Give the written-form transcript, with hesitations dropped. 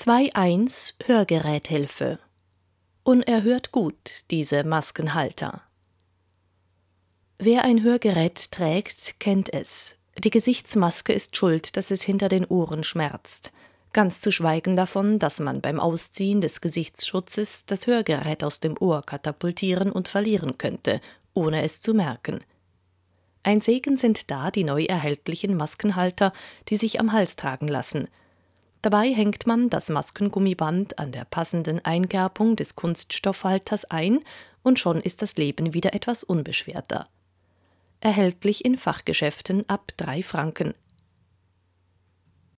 2.1 Hörgeräthilfe. Unerhört gut, diese Maskenhalter. Wer ein Hörgerät trägt, kennt es. Die Gesichtsmaske ist schuld, dass es hinter den Ohren schmerzt. Ganz zu schweigen davon, dass man beim Ausziehen des Gesichtsschutzes das Hörgerät aus dem Ohr katapultieren und verlieren könnte, ohne es zu merken. Ein Segen sind da die neu erhältlichen Maskenhalter, die sich am Hals tragen lassen. Dabei hängt man das Maskengummiband an der passenden Einkerbung des Kunststoffhalters ein und schon ist das Leben wieder etwas unbeschwerter. Erhältlich in Fachgeschäften ab 3 Franken.